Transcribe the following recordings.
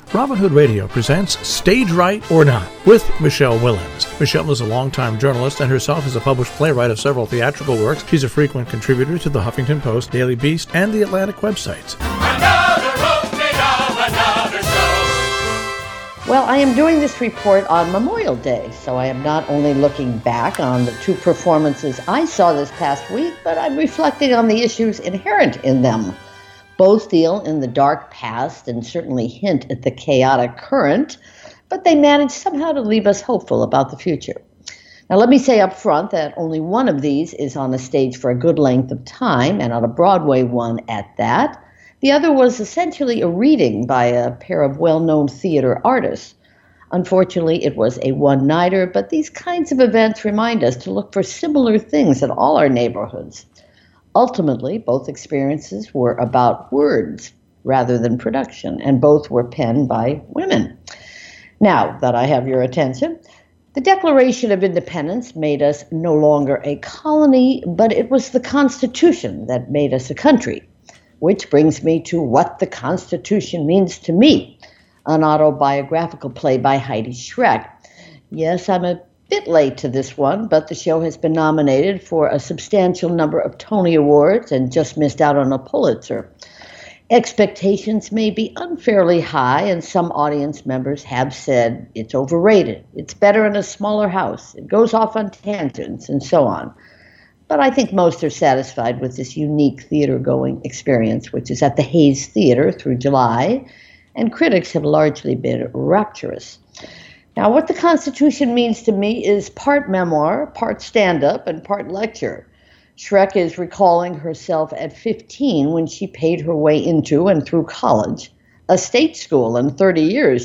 Robin Hood Radio presents Stage Right or Not with Michelle Willens. Michelle is a longtime journalist and herself is a published playwright of several theatrical works. She's a frequent contributor to the Huffington Post, Daily Beast, and the Atlantic websites. Well, I am doing this report on Memorial Day, so I am not only looking back on the two performances I saw this past week, but I'm reflecting on the issues inherent in them. Both deal in the dark past and certainly hint at the chaotic current, but they manage somehow to leave us hopeful about the future. Now, let me say up front that only one of these is on a stage for a good length of time, and on a Broadway one at that. The other was essentially a reading by a pair of well-known theater artists. Unfortunately, it was a one-nighter, but these kinds of events remind us to look for similar things in all our neighborhoods. Ultimately, both experiences were about words rather than production, and both were penned by women. Now that I have your attention, the Declaration of Independence made us no longer a colony, but it was the Constitution that made us a country. Which brings me to What the Constitution Means to Me, an autobiographical play by Heidi Schreck. Yes, I'm a bit late to this one, but the show has been nominated for a substantial number of Tony Awards and just missed out on a Pulitzer. Expectations may be unfairly high, and some audience members have said it's overrated, it's better in a smaller house, it goes off on tangents, and so on. But I think most are satisfied with this unique theater-going experience, which is at the Hayes Theater through July, and critics have largely been rapturous. Now, What the Constitution Means to Me is part memoir, part stand-up, and part lecture. Schreck is recalling herself at 15 when she paid her way into and through college, a state school in 30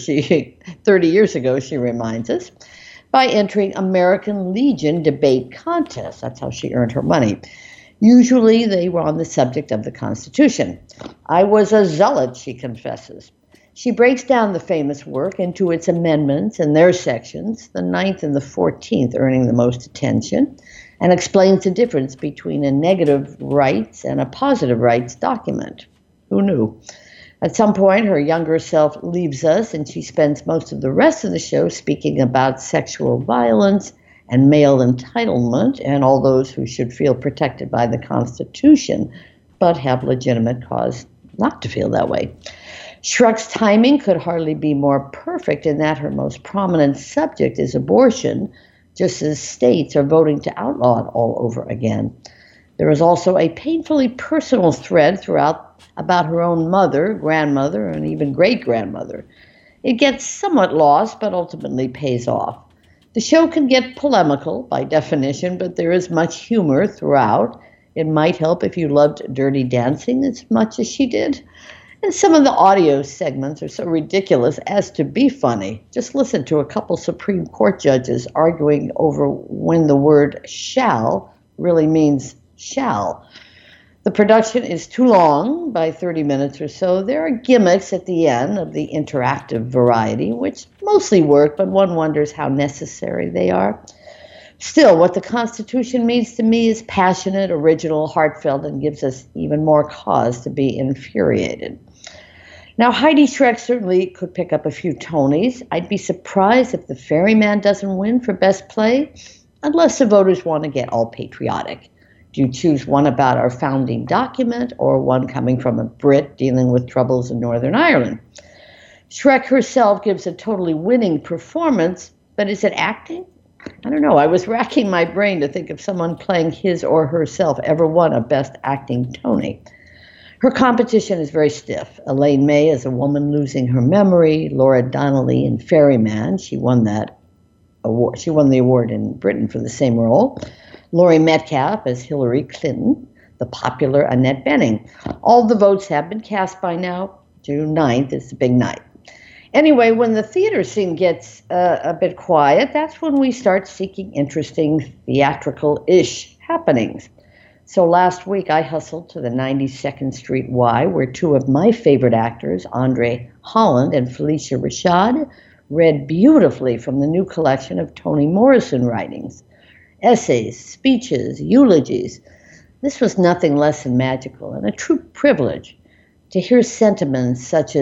years ago, she reminds us, by entering American Legion debate contests. That's how she earned her money. Usually they were on the subject of the Constitution. I was a zealot, she confesses. She breaks down the famous work into its amendments and their sections, the 9th and the 14th earning the most attention, and explains the difference between a negative rights and a positive rights document. Who knew? At some point, her younger self leaves us, and she spends most of the rest of the show speaking about sexual violence and male entitlement and all those who should feel protected by the Constitution, but have legitimate cause not to feel that way. Schreck's timing could hardly be more perfect in that her most prominent subject is abortion, just as states are voting to outlaw it all over again. There is also a painfully personal thread throughout about her own mother, grandmother, and even great-grandmother. It gets somewhat lost, but ultimately pays off. The show can get polemical by definition, but there is much humor throughout. It might help if you loved Dirty Dancing as much as she did. And some of the audio segments are so ridiculous as to be funny. Just listen to a couple Supreme Court judges arguing over when the word shall really means shall. The production is too long, by 30 minutes or so. There are gimmicks at the end of the interactive variety, which mostly work, but one wonders how necessary they are. Still, What the Constitution Means to Me is passionate, original, heartfelt, and gives us even more cause to be infuriated. Now, Heidi Schreck certainly could pick up a few Tonys. I'd be surprised if The Ferryman doesn't win for Best Play, unless the voters want to get all patriotic. Do you choose one about our founding document or one coming from a Brit dealing with troubles in Northern Ireland? Schreck herself gives a totally winning performance, but is it acting? I don't know. I was racking my brain to think if someone playing his or herself ever won a Best Acting Tony. Her competition is very stiff. Elaine May is a woman losing her memory. Laura Donnelly in Ferryman, she won that award. She won the award in Britain for the same role. Laurie Metcalf as Hillary Clinton, the popular Annette Bening. All the votes have been cast by now. June 9th is the big night. Anyway, when the theater scene gets a bit quiet, that's when we start seeking interesting theatrical-ish happenings. So last week I hustled to the 92nd Street Y, where two of my favorite actors, Andre Holland and Felicia Rashad, read beautifully from the new collection of Toni Morrison writings. Essays, speeches, eulogies. This was nothing less than magical and a true privilege to hear sentiments such as,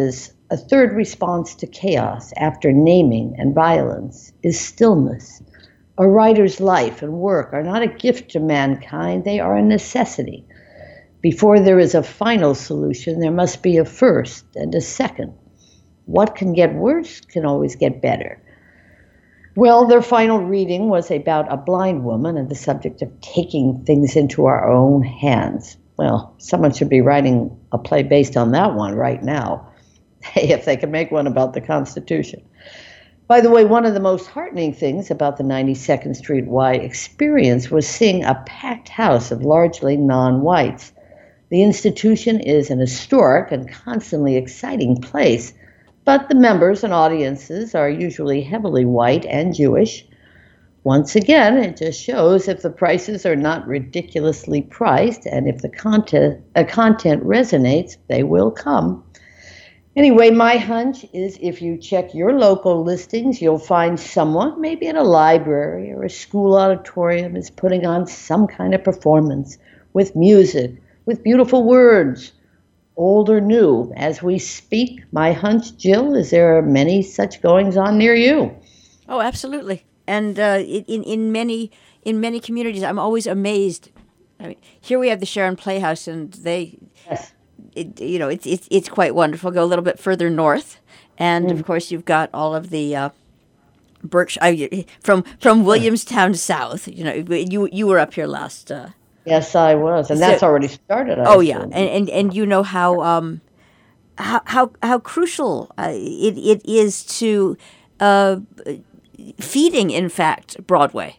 A third response to chaos after naming and violence is stillness. A writer's life and work are not a gift to mankind, they are a necessity. Before there is a final solution, there must be a first and a second. What can get worse can always get better. Well, their final reading was about a blind woman and the subject of taking things into our own hands. Well, someone should be writing a play based on that one right now. Hey, if they could make one about the Constitution. By the way, one of the most heartening things about the 92nd Street Y experience was seeing a packed house of largely non-whites. The institution is an historic and constantly exciting place, but the members and audiences are usually heavily white and Jewish. Once again, it just shows if the prices are not ridiculously priced and if the content resonates, they will come. Anyway, my hunch is if you check your local listings, you'll find someone, maybe at a library or a school auditorium, is putting on some kind of performance with music, with beautiful words, old or new. As we speak, my hunch, Jill, is there are many such goings on near you. Oh, absolutely. And in many communities, I'm always amazed. I mean, here we have the Sharon Playhouse, and they, Yes. it's quite wonderful. Go a little bit further north, and of course you've got all of the Berkshire from Williamstown south. You were up here last. Yes, I was, and that's already started. Yeah, and you know how crucial it is to feeding, in fact, Broadway.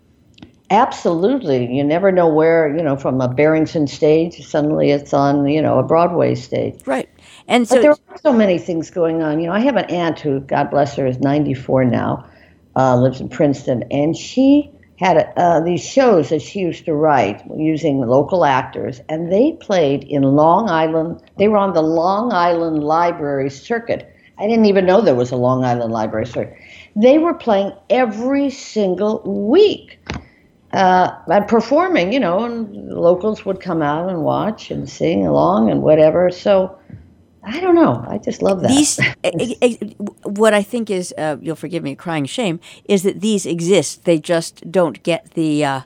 Absolutely. You never know where, from a Barrington stage, suddenly it's on, a Broadway stage. Right. And so but there are so many things going on. I have an aunt who, God bless her, is 94 now, lives in Princeton, and she had these shows that she used to write using local actors, and they played in Long Island. They were on the Long Island Library Circuit. I didn't even know there was a Long Island Library Circuit. They were playing every single week. And performing, and locals would come out and watch and sing along and whatever. So, I don't know. I just love that. What I think is, you'll forgive me crying shame, is that these exist. They just don't get the,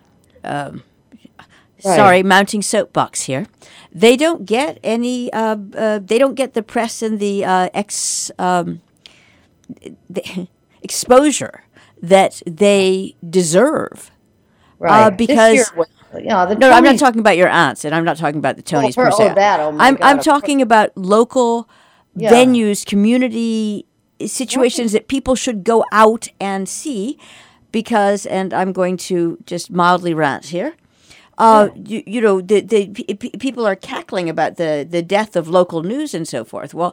sorry, mounting soapbox here. They don't get any, they don't get the press and the exposure that they deserve. Right. Because no, I'm not talking about your aunts, and I'm not talking about the Tonys per se. I'm talking about local venues, community situations that people should go out and see, because, and I'm going to just mildly rant here. People are cackling about the death of local news and so forth. Well,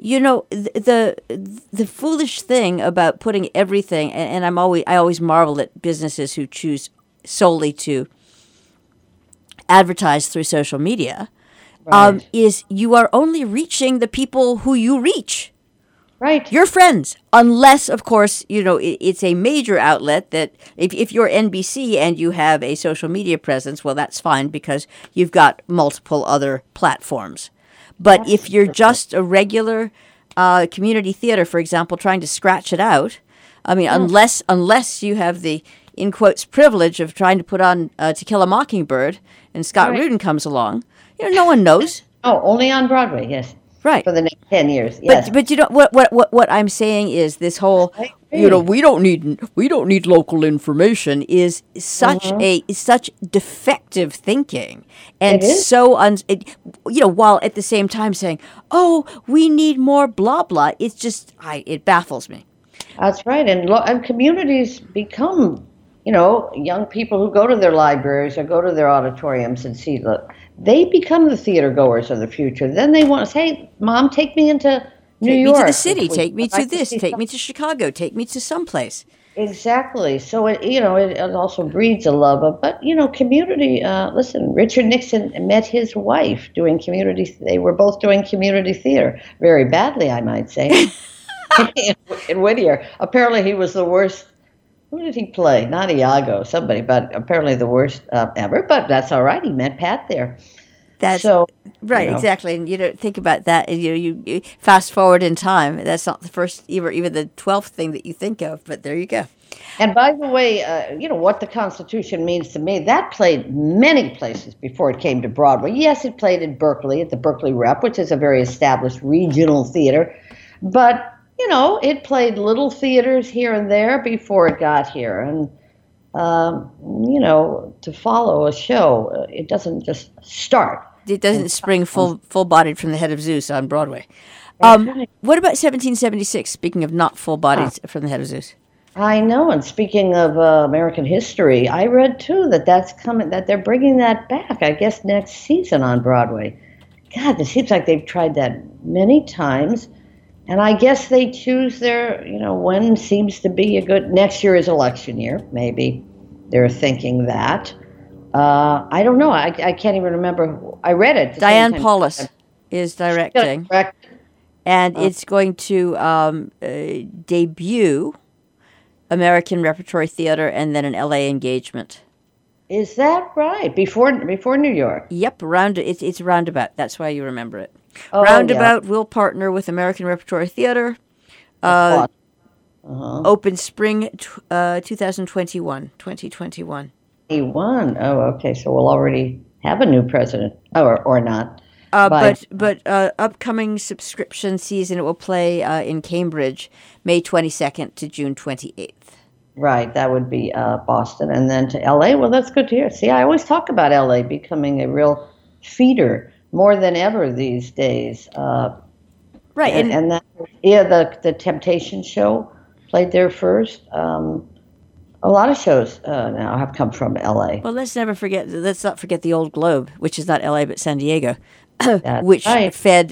the foolish thing about putting everything, and I always marvel at businesses who choose solely to advertise through social media, is you are only reaching the people who you reach. Right. Your friends, unless, of course, it's a major outlet that if you're NBC and you have a social media presence, well, that's fine because you've got multiple other platforms. But if you're just a regular community theater, for example, trying to scratch it out, I mean, unless you have the, in quotes, privilege of trying to put on To Kill a Mockingbird and Scott Rudin comes along, no one knows. Oh, only on Broadway, yes. Right. For the next 10 years, yes. But what I'm saying is this whole, we don't need local information is such such defective thinking, and so while at the same time saying, oh, we need more blah blah, it's just it baffles me. That's right, and communities become, young people who go to their libraries or go to their auditoriums and see they become the theater goers of the future. Then they want to say, hey, Mom, take me into New York. Take me to the city. Take me to this. Take me to Chicago. Take me to someplace. Exactly. So, it also breeds a love of, but, community, listen, Richard Nixon met his wife doing they were both doing community theater. Very badly, I might say, in Whittier. Apparently he was the worst. Who did he play? Not Iago, somebody, but apparently the worst ever. But that's all right. He met Pat there. That's so, right, exactly. And you don't think about that. And you fast forward in time. That's not the first, even the 12th thing that you think of. But there you go. And by the way, what the Constitution means to me, that played many places before it came to Broadway. Yes, it played in Berkeley at the Berkeley Rep, which is a very established regional theater. But, it played little theaters here and there before it got here. And, to follow a show, it doesn't just start. It doesn't spring full-bodied from the Head of Zeus on Broadway. What about 1776, speaking of not full-bodied from the Head of Zeus? I know, and speaking of American history, I read too that's coming, that they're bringing that back, I guess, next season on Broadway. God, it seems like they've tried that many times, and I guess they choose their, when seems to be a good, next year is election year, maybe they're thinking that. I don't know, I can't even remember, I read it. Diane Paulus is directing, and it's going to debut American Repertory Theater and then an LA engagement. Is that right? Before New York? Yep, it's Roundabout. That's why you remember it. Roundabout will partner with American Repertory Theater. Open spring 2021. 2021. Oh, okay. So we'll already have a new president, or not. But upcoming subscription season, it will play in Cambridge, May 22nd to June 28th. Right, that would be Boston. And then to L.A., well, that's good to hear. See, I always talk about L.A. becoming a real feeder more than ever these days. Right. And that, the Temptation show played there first. A lot of shows now have come from L.A. Well, let's not forget the Old Globe, which is not L.A. but San Diego. Which right.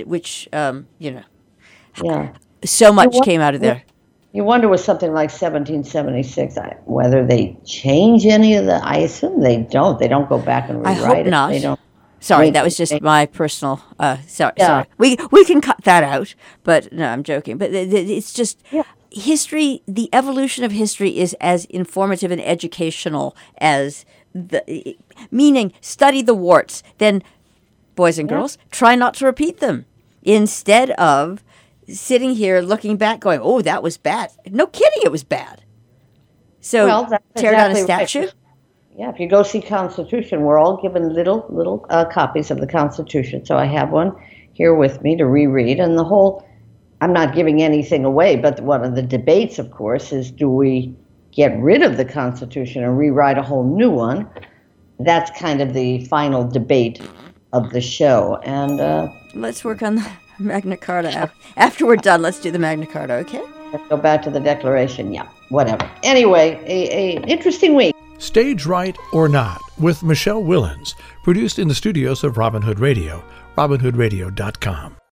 So much came out of there. You wonder with something like 1776, whether they change any of I assume they don't. They don't go back and rewrite it. I hope not. They don't. Sorry, that was just my personal. Sorry. We can cut that out. But no, I'm joking. But it's just history. The evolution of history is as informative and educational as meaning study the warts. Then, boys and girls, try not to repeat them. Instead of sitting here looking back going, oh, that was bad. No kidding, it was bad. So tear down a statue? Right. Yeah, if you go see Constitution, we're all given little copies of the Constitution. So I have one here with me to reread. And I'm not giving anything away, but one of the debates, of course, is do we get rid of the Constitution and rewrite a whole new one? That's kind of the final debate of the show. And let's work on the Magna Carta. After we're done, let's do the Magna Carta, okay? Let's go back to the Declaration. Yeah, whatever. Anyway, a interesting week. Stage Right or Not with Michelle Willens, produced in the studios of Robin Hood Radio, robinhoodradio.com.